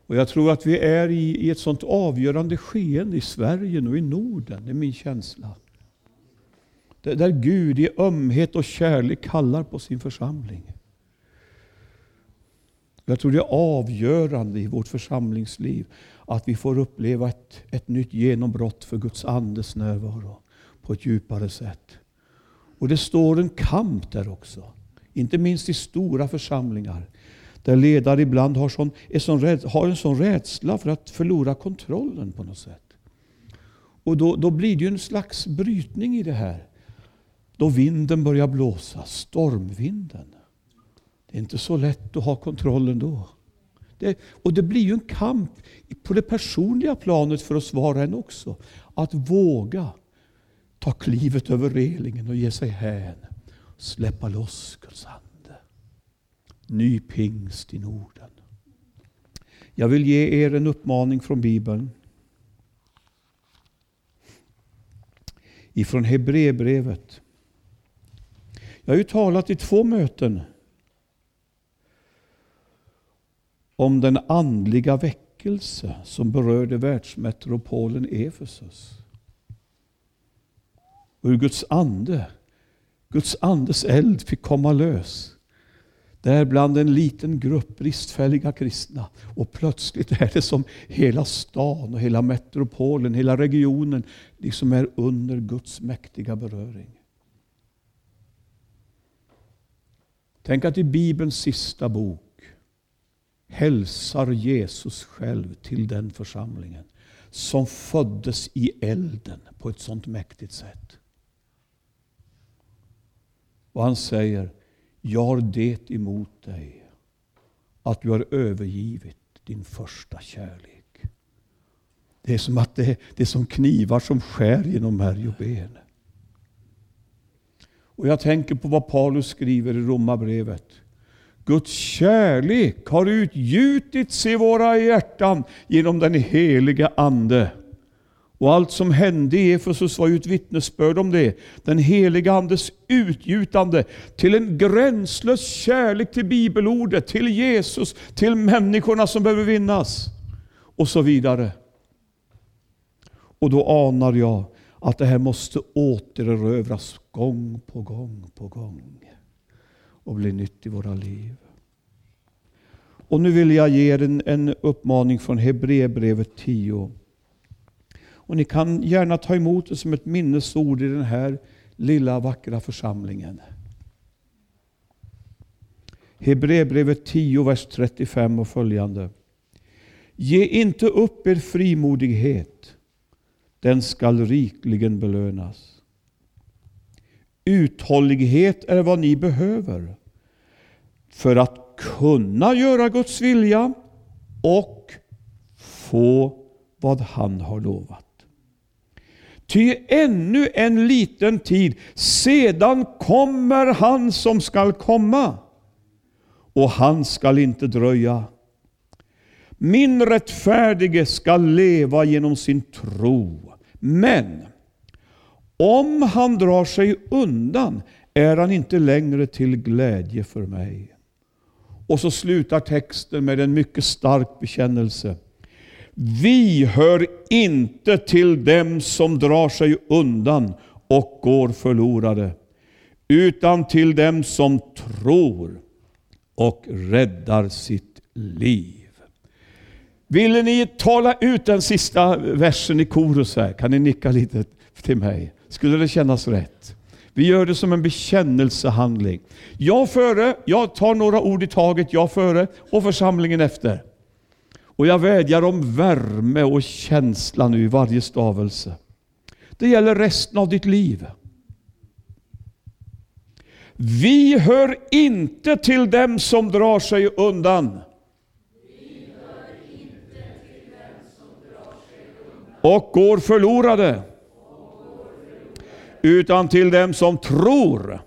Och jag tror att vi är i ett sånt avgörande skeende i Sverige och i Norden. Det är min känsla. Där Gud i ömhet och kärlek kallar på sin församling. Jag tror det är avgörande i vårt församlingsliv att vi får uppleva ett nytt genombrott för Guds andes närvaro på ett djupare sätt. Och det står en kamp där också. Inte minst i stora församlingar. Där ledare ibland har en sån rädsla för att förlora kontrollen på något sätt. Och då blir det ju en slags brytning i det här. Då vinden börjar blåsa, stormvinden. Det är inte så lätt att ha kontrollen då. Och det blir ju en kamp på det personliga planet för oss var och en också. Att våga ta klivet över relingen och ge sig hän. Släppa loss Guds ande. Ny pingst i Norden. Jag vill ge er en uppmaning från Bibeln. Ifrån Hebreerbrevet. Jag har ju talat i 2 möten om den andliga väckelse som berörde världsmetropolen Efesus. Och hur Guds andes eld fick komma lös. Där bland en liten grupp bristfälliga kristna. Och plötsligt är det som hela stan och hela metropolen, hela regionen liksom är under Guds mäktiga beröring. Tänk att i Bibelns sista bok hälsar Jesus själv till den församlingen som föddes i elden på ett sånt mäktigt sätt. Och han säger: jag har det emot dig att du har övergivit din första kärlek. Det är som att det är som knivar som skär genom märg och ben. Och jag tänker på vad Paulus skriver i Romarbrevet. Guds kärlek har utgjutits i våra hjärtan genom den heliga ande. Och allt som hände i Efesus var ju ett vittnesbörd om det. Den heliga andes utgjutande till en gränslös kärlek till bibelordet, till Jesus, till människorna som behöver vinnas och så vidare. Och då anar jag att det här måste återerövras gång på gång på gång och bli nytt i våra liv. Och nu vill jag ge er en uppmaning från Hebreerbrevet 10. Och ni kan gärna ta emot det som ett minnesord i den här lilla vackra församlingen. Hebreerbrevet 10, vers 35 och följande. Ge inte upp er frimodighet, den skall rikligen belönas. Uthållighet är vad ni behöver för att kunna göra Guds vilja och få vad han har lovat. Ty ännu en liten tid, sedan kommer han som skall komma, och han skall inte dröja. Min rättfärdige skall leva genom sin tro. Men om han drar sig undan är han inte längre till glädje för mig. Och så slutar texten med en mycket stark bekännelse. Vi hör inte till dem som drar sig undan och går förlorade, utan till dem som tror och räddar sitt liv. Ville ni tala ut den sista versen i korus här? Kan ni nicka lite till mig? Skulle det kännas rätt? Vi gör det som en bekännelsehandling. Jag före, jag tar några ord i taget, jag före och församlingen efter. Och jag vädjar om värme och känsla nu i varje stavelse. Det gäller resten av ditt liv. Vi hör inte till dem som drar sig undan. Och går förlorade. Utan till dem som tror.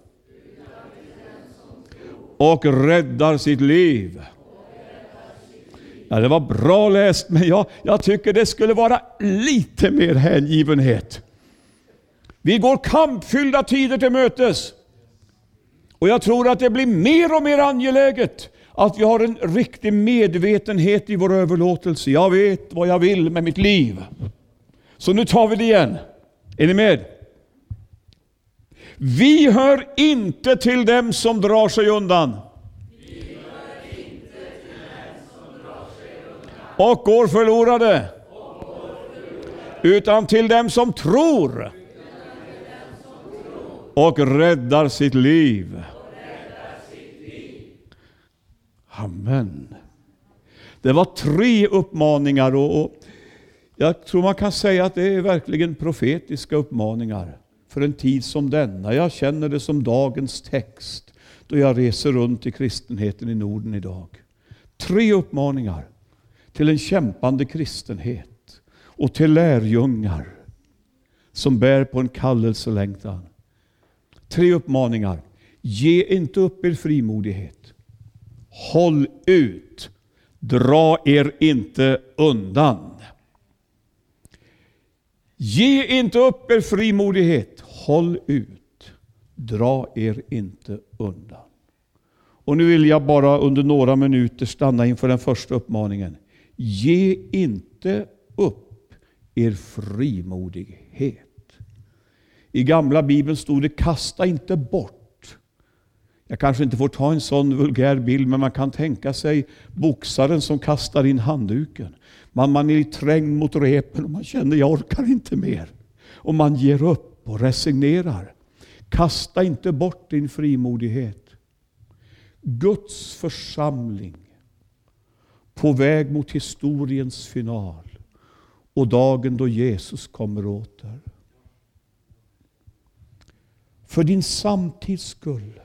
Och räddar sitt liv. Ja, det var bra läst, men jag tycker det skulle vara lite mer hängivenhet. Vi går kampfyllda tider till mötes. Och jag tror att det blir mer och mer angeläget Att vi har en riktig medvetenhet i vår överlåtelse. Jag vet vad jag vill med mitt liv. Så nu tar vi det igen. Är ni med? Vi hör inte till dem som drar sig undan. Och går förlorade. Utan till dem som tror. Och räddar sitt liv. Amen. Det var 3 uppmaningar och jag tror man kan säga att det är verkligen profetiska uppmaningar för en tid som denna. Jag känner det som dagens text då jag reser runt i kristenheten i Norden idag. 3 uppmaningar till en kämpande kristenhet och till lärjungar som bär på en kallelselängtan. 3 uppmaningar. Ge inte upp er frimodighet. Håll ut. Dra er inte undan. Ge inte upp er frimodighet. Håll ut. Dra er inte undan. Och nu vill jag bara under några minuter stanna inför den första uppmaningen. Ge inte upp er frimodighet. I gamla Bibeln stod det kasta inte bort. Jag kanske inte får ta en sån vulgär bild, men man kan tänka sig boxaren som kastar in handduken. Man är trängd mot repen och man känner jag orkar inte mer. Och man ger upp och resignerar. Kasta inte bort din frimodighet. Guds församling på väg mot historiens final och dagen då Jesus kommer åter. För din samtids skull.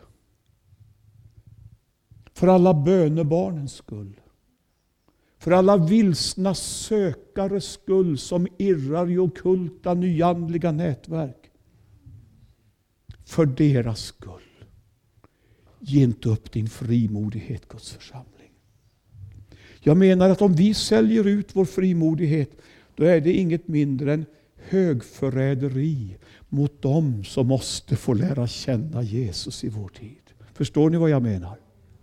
För alla bönebarnens skull. För alla vilsna sökares skull som irrar i ockulta nyandliga nätverk. För deras skull. Ge inte upp din frimodighet, Guds församling. Jag menar att om vi säljer ut vår frimodighet, då är det inget mindre än högförräderi mot dem som måste få lära känna Jesus i vår tid. Förstår ni vad jag menar?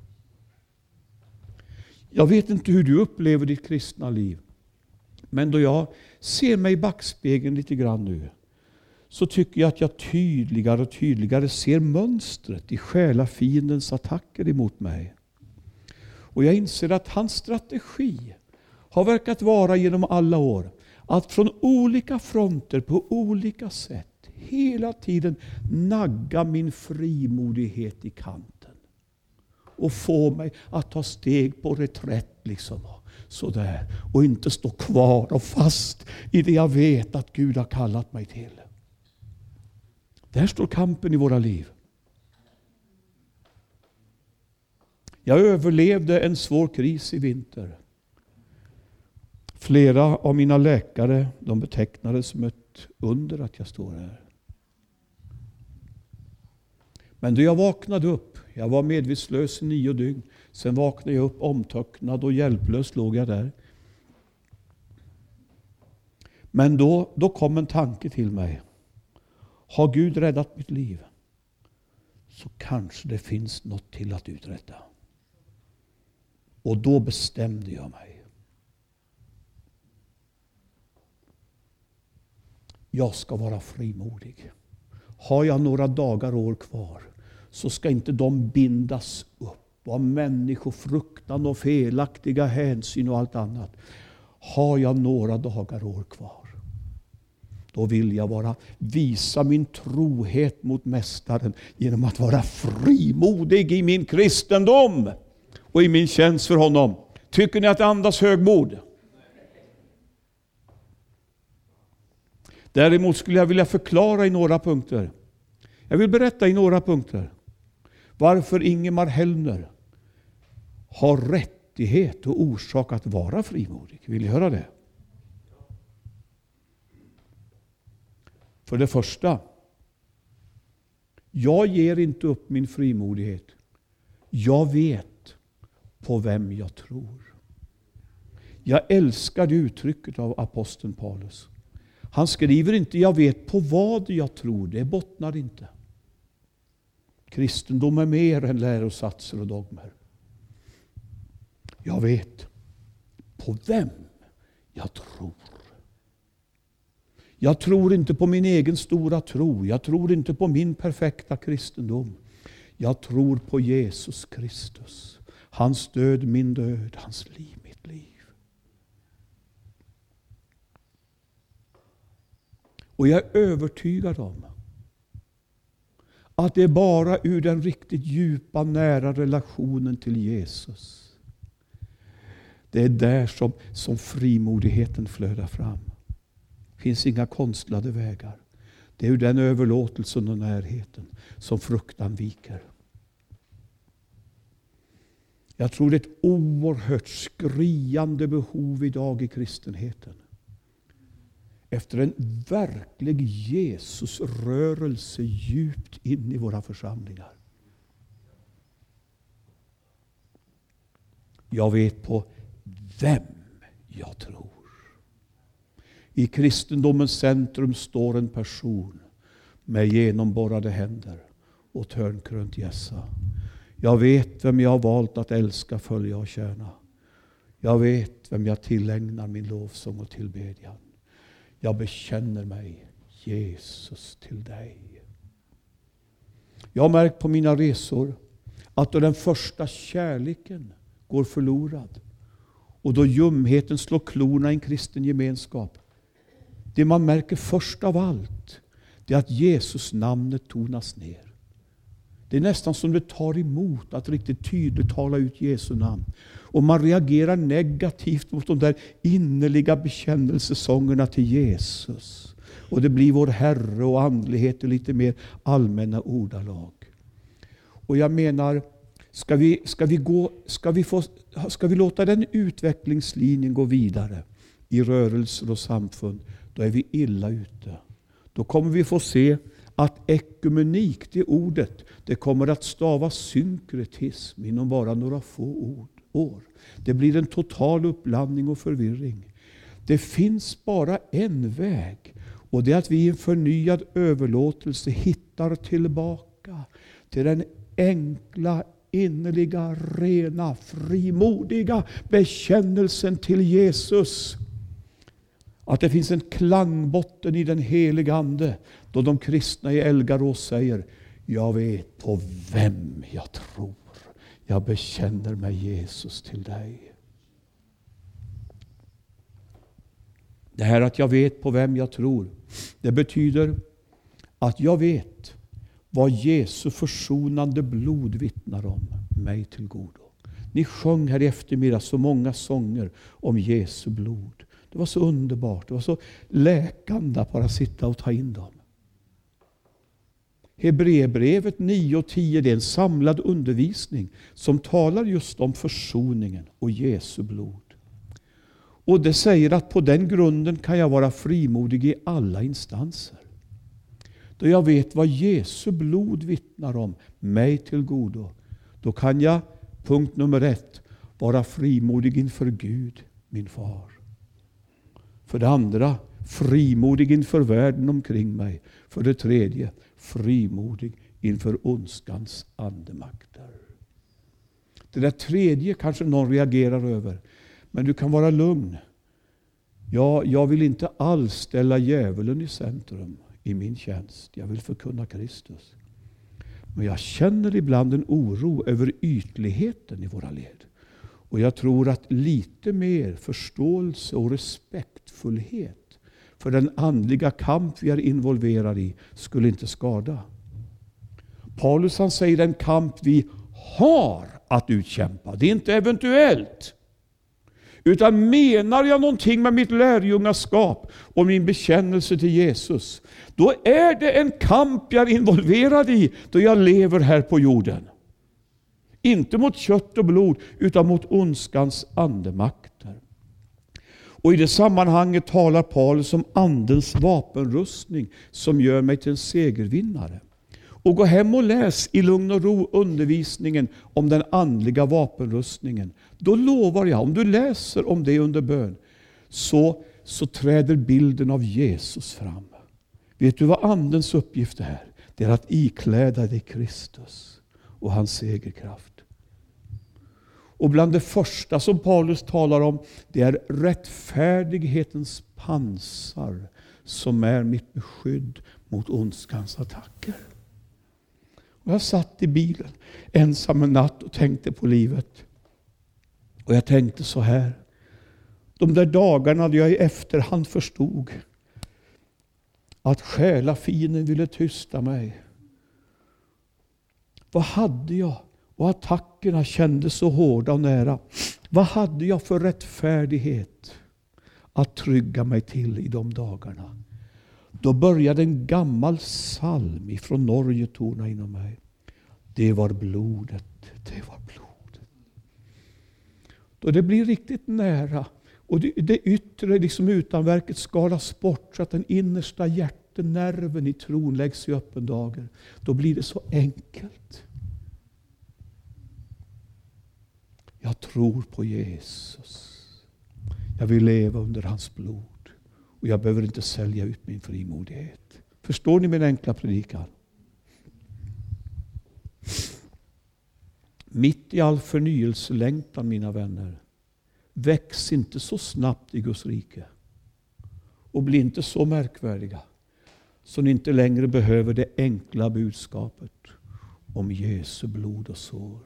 Jag vet inte hur du upplever ditt kristna liv. Men då jag ser mig i backspegeln lite grann nu, så tycker jag att jag tydligare och tydligare ser mönstret i själafiendens attacker emot mig. Och jag inser att hans strategi har verkat vara genom alla år att från olika fronter på olika sätt hela tiden nagga min frimodighet i kanten. Och få mig att ta steg på reträtt liksom. Sådär. Och inte stå kvar och fast i det jag vet att Gud har kallat mig till. Där står kampen i våra liv. Jag överlevde en svår kris i vinter. Flera av mina läkare, de betecknade som ett under att jag står här. Men då jag vaknade upp, jag var medvetslös i 9 dygn. Sen vaknade jag upp omtöcknad och hjälplös låg jag där. Men då kom en tanke till mig. Har Gud räddat mitt liv, så kanske det finns något till att uträtta. Och då bestämde jag mig. Jag ska vara frimodig. Har jag några dagar år kvar, så ska inte de bindas upp av människofruktan och felaktiga hänsyn och allt annat. Har jag några dagar år kvar, då vill jag visa min trohet mot Mästaren genom att vara frimodig i min kristendom och i min tjänst för honom. Tycker ni att det andas högmod? Däremot skulle jag vilja förklara i några punkter. Jag vill berätta i några punkter varför Ingemar Hellner har rättighet och orsak att vara frimodig. Vill ni höra det? För det första, jag ger inte upp min frimodighet. Jag vet på vem jag tror. Jag älskar det uttrycket av aposteln Paulus. Han skriver inte jag vet på vad jag tror, det bottnar inte. Kristendom är mer än lärosatser och dogmer. Jag vet på vem jag tror. Jag tror inte på min egen stora tro. Jag tror inte på min perfekta kristendom. Jag tror på Jesus Kristus. Hans död, min död. Hans liv, mitt liv. Och jag är övertygad om att det är bara ur den riktigt djupa, nära relationen till Jesus. Det är där som frimodigheten flödar fram. Det finns inga konstlade vägar. Det är ur den överlåtelsen och närheten som fruktan viker. Jag tror det är ett oerhört skriande behov idag i kristenheten. Efter en verklig Jesusrörelse djupt in i våra församlingar. Jag vet på vem jag tror. I kristendomens centrum står en person med genomborrade händer och törnkrönt hjässa. Jag vet vem jag har valt att älska, följa och tjäna. Jag vet vem jag tillägnar min lovsång och tillbedjan. Jag bekänner mig, Jesus, till dig. Jag har märkt på mina resor att då den första kärleken går förlorad och då ljumheten slår klorna i en kristen gemenskap, det man märker först av allt, det är att Jesus namnet tonas ner. Det är nästan som det tar emot att riktigt tydligt tala ut Jesu namn. Och man reagerar negativt mot de där innerliga bekännelsesångerna till Jesus. Och det blir vår Herre och andlighet i lite mer allmänna ordalag. Och jag menar, ska vi låta den utvecklingslinjen gå vidare i rörelser och samfund, då är vi illa ute. Då kommer vi få se att ekumenik, det ordet, det kommer att stavas synkretism inom bara några få år. Det blir en total uppblandning och förvirring. Det finns bara en väg, och det är att vi i en förnyad överlåtelse hittar tillbaka till den enkla, innerliga, rena, frimodiga bekännelsen till Jesus. Att det finns en klangbotten i den heliga ande då de kristna i Elgarås säger: jag vet på vem jag tror. Jag bekänner mig, Jesus, till dig. Det här att jag vet på vem jag tror, det betyder att jag vet vad Jesu försonande blod vittnar om mig till godo. Ni sjöng här i eftermiddag så många sånger om Jesu blod. Det var så underbart, det var så läkande att bara sitta och ta in dem. Hebreerbrevet 9 och 10, det är en samlad undervisning som talar just om försoningen och Jesu blod. Och det säger att på den grunden kan jag vara frimodig i alla instanser. Då jag vet vad Jesu blod vittnar om mig till godo, då kan jag, punkt nummer 1, vara frimodig inför Gud, min far. För det andra, frimodig inför världen omkring mig. För det tredje, frimodig inför ondskans andemakter. Det där tredje kanske någon reagerar över. Men du kan vara lugn. Jag vill inte alls ställa djävulen i centrum i min tjänst. Jag vill förkunna Kristus. Men jag känner ibland en oro över ytligheten i våra led. Och jag tror att lite mer förståelse och respektfullhet för den andliga kamp vi är involverade i skulle inte skada. Paulus, han säger den kamp vi har att utkämpa. Det är inte eventuellt. Utan menar jag någonting med mitt lärjungaskap och min bekännelse till Jesus, då är det en kamp jag är involverad i då jag lever här på jorden. Inte mot kött och blod, utan mot ondskans andemakter. Och i det sammanhanget talar Paulus om andens vapenrustning som gör mig till en segervinnare. Och gå hem och läs i lugn och ro undervisningen om den andliga vapenrustningen. Då lovar jag, om du läser om det under bön, så träder bilden av Jesus fram. Vet du vad andens uppgift är? Det är att ikläda dig Kristus och hans segerkraft. Och bland det första som Paulus talar om, det är rättfärdighetens pansar som är mitt beskydd mot ondskans attacker. Och jag satt i bilen ensam en natt och tänkte på livet. Och jag tänkte så här. De där dagarna då jag i efterhand förstod att själafienden ville tysta mig. Vad hade jag? Och attackerna kändes så hårda och nära. Vad hade jag för rättfärdighet att trygga mig till i de dagarna? Då började en gammal psalm ifrån Norge tona inom mig. Det var blodet, det var blodet. Då det blir riktigt nära och det yttre liksom utanverket skalas bort så att den innersta hjärtenerven i tron läggs i öppen dager. Då blir det så enkelt. Jag tror på Jesus. Jag vill leva under hans blod. Och jag behöver inte sälja ut min frimodighet. Förstår ni min enkla predikan? Mitt i all förnyelselängtan, mina vänner, väx inte så snabbt i Guds rike. Och bli inte så märkvärdiga så ni inte längre behöver det enkla budskapet om Jesu blod och sår.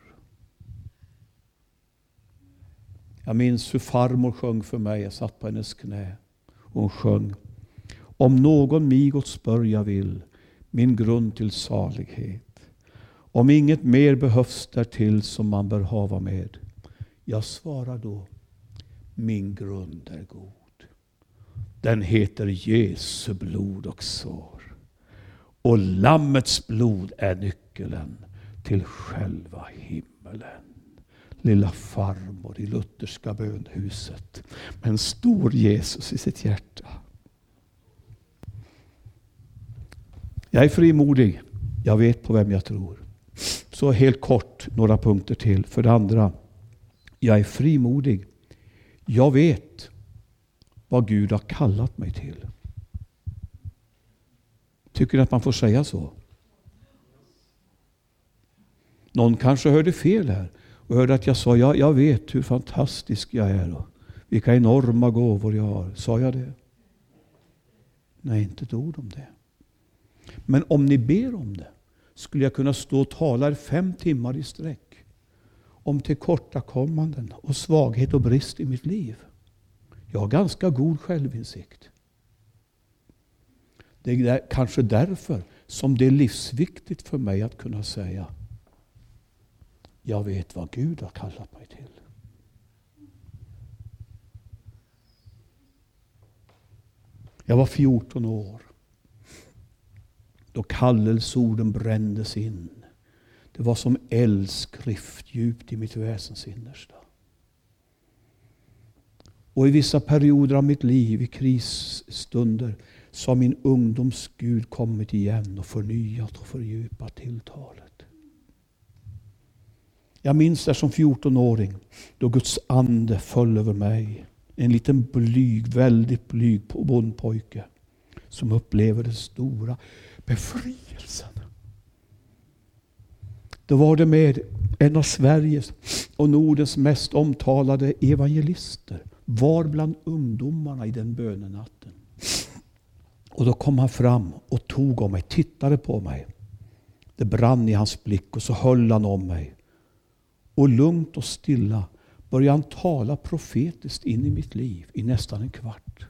Jag minns hur farmor sjöng för mig. Jag satt på hennes knä. Och hon sjöng. Om någon mig åt spörja vill, min grund till salighet. Om inget mer behövs därtill som man bör hava med. Jag svarar då, min grund är god. Den heter Jesu blod och sår. Och lammets blod är nyckeln till själva himmelen. Lilla farmor i lutherska bönhuset med en stor Jesus i sitt hjärta. Jag är frimodig. Jag vet på vem jag tror. Så helt kort några punkter till. För det andra, jag är frimodig. Jag vet vad Gud har kallat mig till. Tycker ni att man får säga så? Någon kanske hörde fel här. Och hörde att jag sa, jag vet hur fantastisk jag är. Och vilka enorma gåvor jag har. Sa jag det? Nej, inte ett ord om det. Men om ni ber om det, skulle jag kunna stå och tala 5 timmar i sträck. Om tillkortakommanden och svaghet och brist i mitt liv. Jag har ganska god självinsikt. Det är kanske därför som det är livsviktigt för mig att kunna säga. Jag vet vad Gud har kallat mig till. Jag var 14 år. Då kallelsorden brändes in. Det var som eldskrift djupt i mitt väsens innersta. Och i vissa perioder av mitt liv, i krisstunder, så har min ungdoms Gud kommit igen och förnyat och fördjupat tilltalet. Jag minns det som 14-åring då Guds ande föll över mig. En liten blyg, väldigt blyg bondpojke som upplever den stora befrielsen. Då var det med en av Sveriges och Nordens mest omtalade evangelister. Var bland ungdomarna i den bönenatten. Och då kom han fram och tog om mig, tittade på mig. Det brann i hans blick och så höll han om mig. Och lugnt och stilla började han tala profetiskt in i mitt liv i nästan en kvart.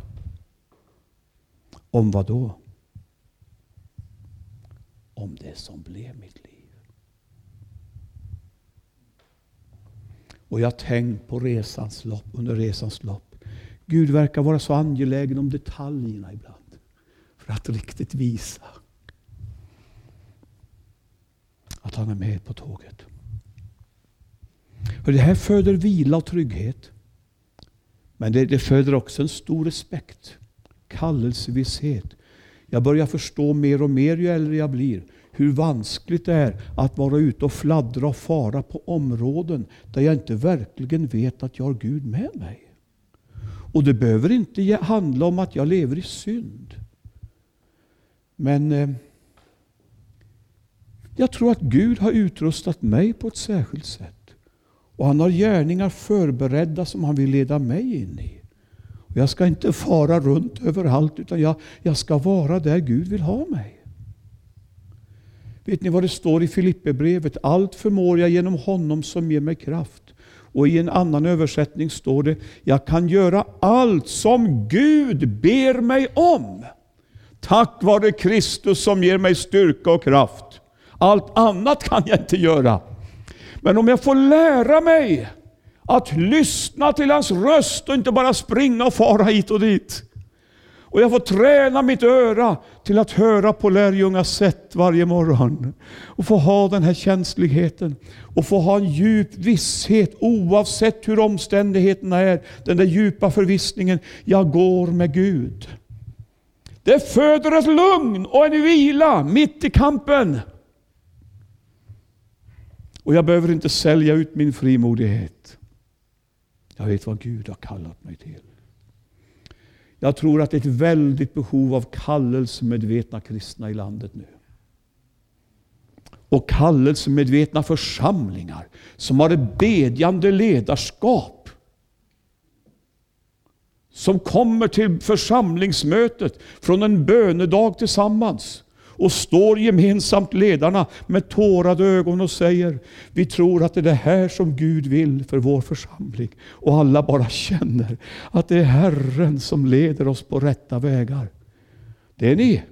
Om vad då? Om det som blev mitt liv. Och jag tänkt på resans lopp, under resans lopp. Gud verkar vara så angelägen om detaljerna ibland. För att riktigt visa att han är med på tåget. För det här föder vila och trygghet. Men det föder också en stor respekt. Kallelsevisshet. Jag börjar förstå mer och mer ju äldre jag blir. Hur vanskligt det är att vara ute och fladdra och fara på områden där jag inte verkligen vet att jag har Gud med mig. Och det behöver inte handla om att jag lever i synd. Men jag tror att Gud har utrustat mig på ett särskilt sätt. Och han har gärningar förberedda som han vill leda mig in i. Och jag ska inte fara runt överallt, utan jag ska vara där Gud vill ha mig. Vet ni vad det står i Filipperbrevet? Allt förmår jag genom honom som ger mig kraft. Och i en annan översättning står det: jag kan göra allt som Gud ber mig om. Tack vare Kristus som ger mig styrka och kraft. Allt annat kan jag inte göra. Men om jag får lära mig att lyssna till hans röst och inte bara springa och fara hit och dit. Och jag får träna mitt öra till att höra på lärjungas sätt varje morgon. Och få ha den här känsligheten. Och få ha en djup visshet oavsett hur omständigheterna är. Den där djupa förvissningen: jag går med Gud. Det föder ett lugn och en vila mitt i kampen. Och jag behöver inte sälja ut min frimodighet. Jag vet vad Gud har kallat mig till. Jag tror att det är ett väldigt behov av kallelsemedvetna kristna i landet nu. Och kallelsemedvetna församlingar som har ett bedjande ledarskap. Som kommer till församlingsmötet från en bönedag tillsammans. Och står gemensamt ledarna med tårade ögon och säger: vi tror att det är det här som Gud vill för vår församling. Och alla bara känner att det är Herren som leder oss på rätta vägar. Det är ni.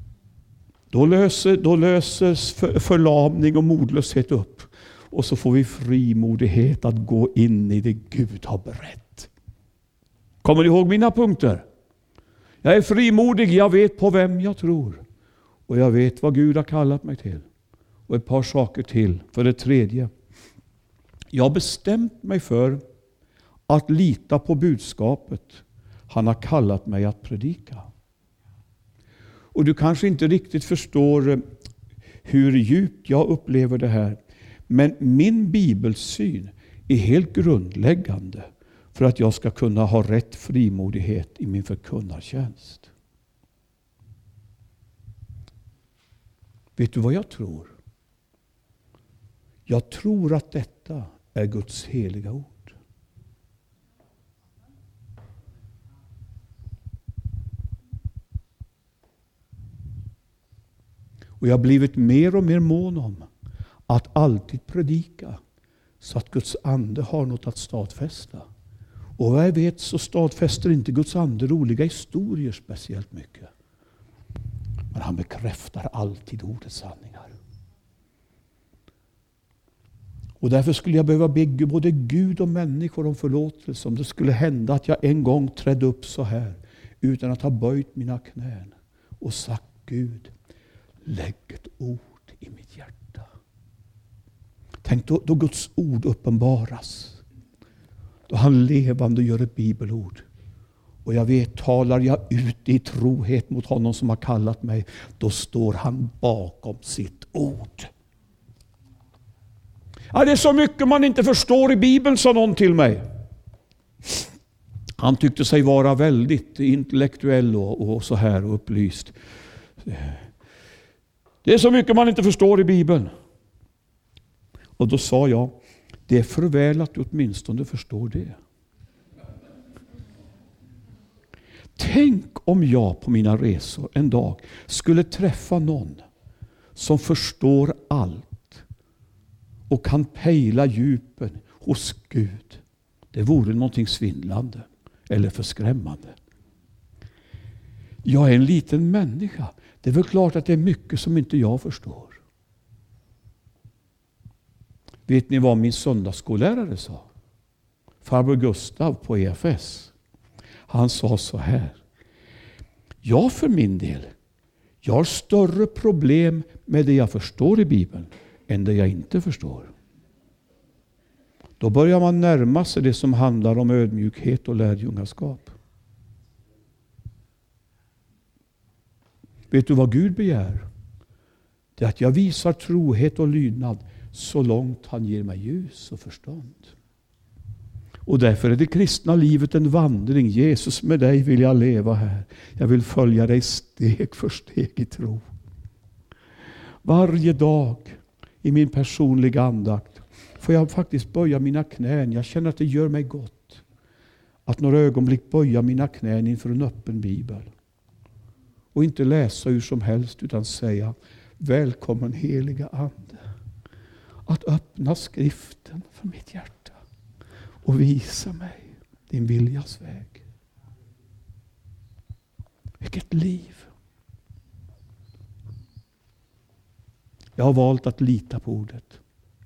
Då löses förlamning och modlöshet upp. Och så får vi frimodighet att gå in i det Gud har berett. Kommer ni ihåg mina punkter? Jag är frimodig, jag vet på vem jag tror. Och jag vet vad Gud har kallat mig till. Och ett par saker till. För det tredje: jag har bestämt mig för att lita på budskapet han har kallat mig att predika. Och du kanske inte riktigt förstår hur djupt jag upplever det här. Men min bibelsyn är helt grundläggande för att jag ska kunna ha rätt frimodighet i min förkunnartjänst. Vet du vad jag tror? Jag tror att detta är Guds heliga ord. Och jag har blivit mer och mer mån om att alltid predika så att Guds ande har något att stadfästa. Och vad jag vet så stadfäster inte Guds ande roliga historier speciellt mycket. Men han bekräftar alltid ordets sanningar. Och därför skulle jag behöva be både Gud och människor om förlåtelse om det skulle hända att jag en gång trädde upp så här utan att ha böjt mina knän och sagt: Gud, lägg ett ord i mitt hjärta. Tänk då Guds ord uppenbaras. Då han levande gör ett bibelord. Och jag vet, talar jag ut i trohet mot honom som har kallat mig, då står han bakom sitt ord. Ja, det är så mycket man inte förstår i Bibeln, sa någon till mig. Han tyckte sig vara väldigt intellektuell och så här och upplyst. Det är så mycket man inte förstår i Bibeln. Och då sa jag: det är för väl att du åtminstone förstår det. Tänk om jag på mina resor en dag skulle träffa någon som förstår allt och kan pejla djupen hos Gud. Det vore någonting svindlande eller förskrämmande. Jag är en liten människa. Det är väl klart att det är mycket som inte jag förstår. Vet ni vad min söndagsskollärare sa? Farbror Gustav på EFS. Han sa så här: jag för min del, jag har större problem med det jag förstår i Bibeln än det jag inte förstår. Då börjar man närma sig det som handlar om ödmjukhet och lärjungaskap. Vet du vad Gud begär? Det är att jag visar trohet och lydnad så långt han ger mig ljus och förstånd. Och därför är det kristna livet en vandring. Jesus, med dig vill jag leva här. Jag vill följa dig steg för steg i tro. Varje dag i min personliga andakt får jag faktiskt böja mina knän. Jag känner att det gör mig gott att några ögonblick böja mina knän inför en öppen bibel. Och inte läsa hur som helst utan säga: välkommen heliga ande. Att öppna skriften för mitt hjärta och visa mig din viljas väg. Vilket liv. Jag har valt att lita på ordet.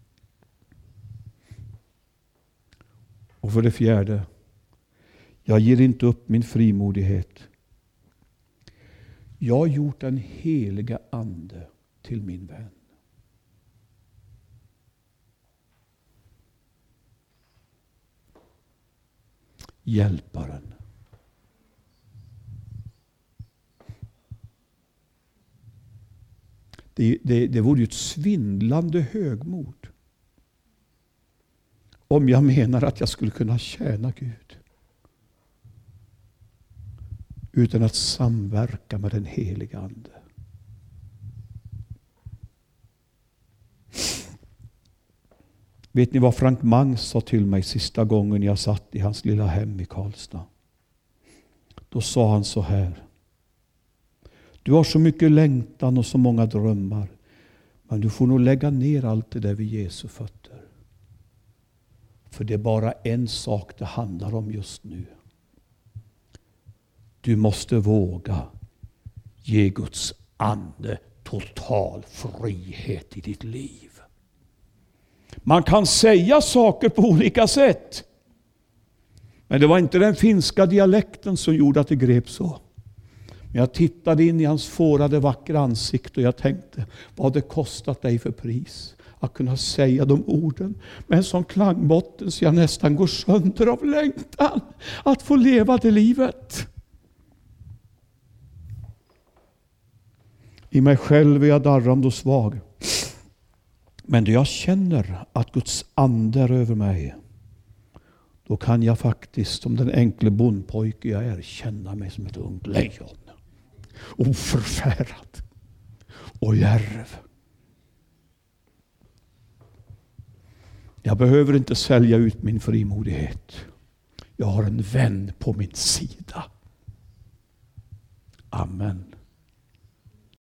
Och för det fjärde, jag ger inte upp min frimodighet. Jag har gjort den heliga ande till min vän. Hjälparen. Det vore ju ett svindlande högmod om jag menar att jag skulle kunna tjäna Gud utan att samverka med den heliga ande. Vet ni vad Frank Mangs sa till mig sista gången jag satt i hans lilla hem i Karlstad? Då sa han så här: du har så mycket längtan och så många drömmar, men du får nog lägga ner allt det där vid Jesu fötter. För det är bara en sak det handlar om just nu. Du måste våga ge Guds ande total frihet i ditt liv. Man kan säga saker på olika sätt. Men det var inte den finska dialekten som gjorde att det grep så. Men jag tittade in i hans fårade vackra ansikte och jag tänkte: vad har det kostat dig för pris att kunna säga de orden med en sån klangbotten så jag nästan går sönder av längtan att få leva det livet. I mig själv är jag darrande och svag. Men då jag känner att Guds ande är över mig, då kan jag faktiskt, som den enkle bondpojke jag är, känna mig som ett ungt lejon. Oförfärad och djärv. Jag behöver inte sälja ut min frimodighet. Jag har en vän på min sida. Amen.